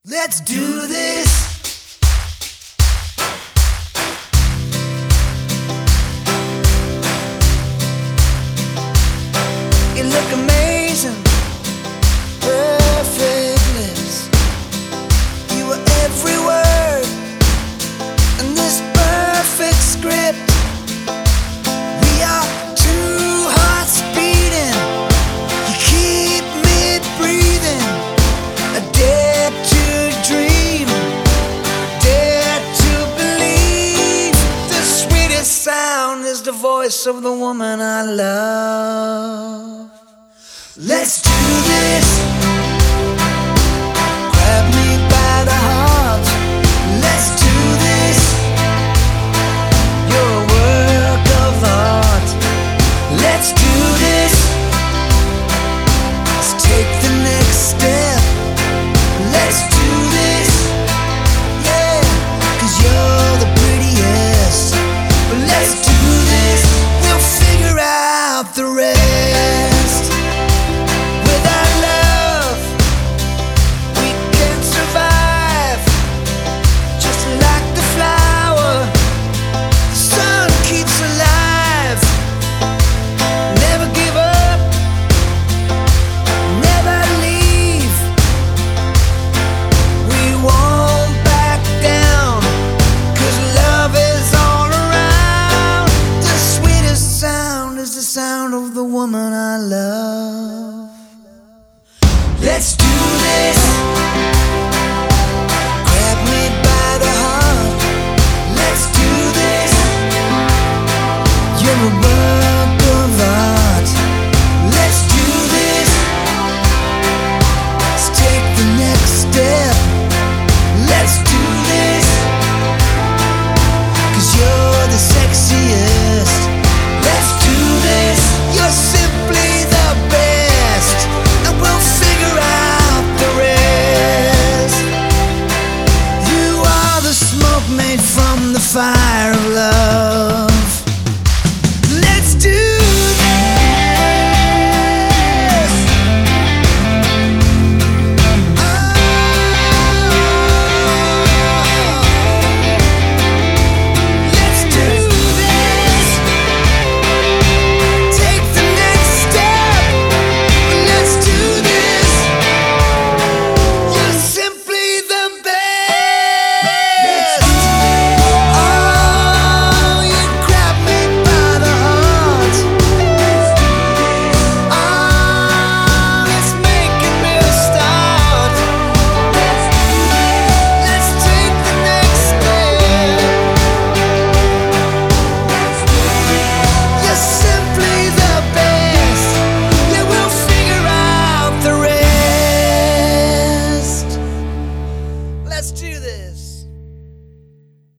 Let's do this. You look amazing, perfect lips. You were every word in this perfect script. We are two hearts beating. You keep me breathing. I dare to dream, dare to believe. The sweetest sound is the voice of the woman I love. Let's